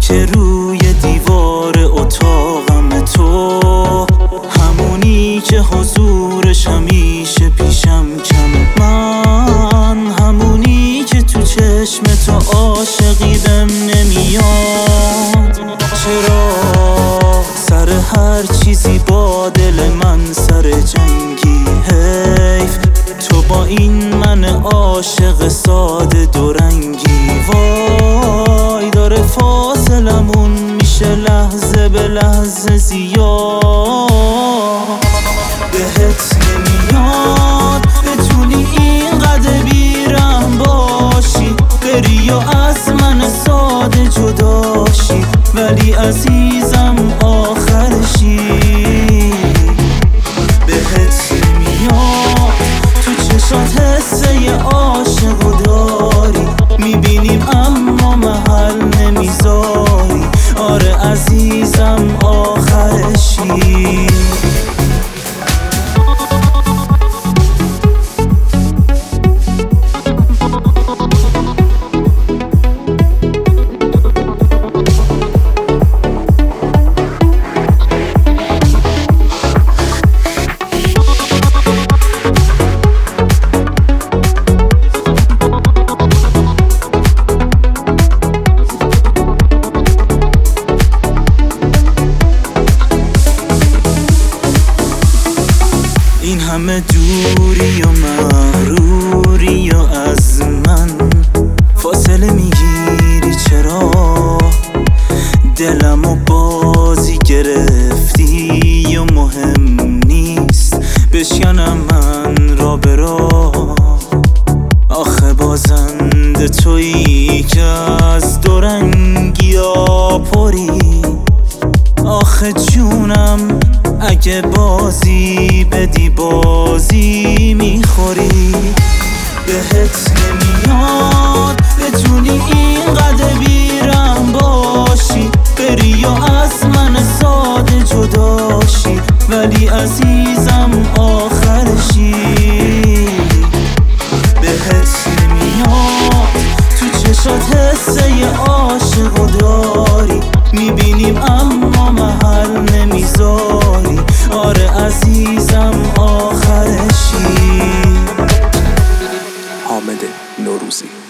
که روی دیوار اتاقم تو، همونی که حضورش همیشه پیشم کم، من همونی که تو چشم تو عاشقی بهم نمیاد. چرا سر هر چیزی با دل من سر جنگی؟ حیف تو با این من عاشق ساده دورنگی. وای داره فاصلمون میشه لحظه به لحظه زیاد. بهت نمیاد بتونی اینقدر بیرحم باشی، بری و از من ساده جداشی، ولی عزیزم آخرشی. بهت نمیاد تو چشات حسه عاشقو داری، میبینیم اما محل نمیذاری. آره عزیزم آخرشی. این همه دوری و مغروری و از من فاصله میگیری، چرا دلمو بازی گرفتی و مهم نیست بشکنم من را به راه. آخه بازنده تویی که از دورنگی ها پری. آخه جونم اگه بازی بدی بازی میخوری. بهت نمیاد بتونی اینقدر بیرحم باشی، بری و از من ساده جداشی، ولی عزیزم آخرشی. بهت نمیاد تو چشات حسه عاشقو داری، میبینیم اما محل نمیذاری. آره عزیزم آخرشی. حامد نوروزی.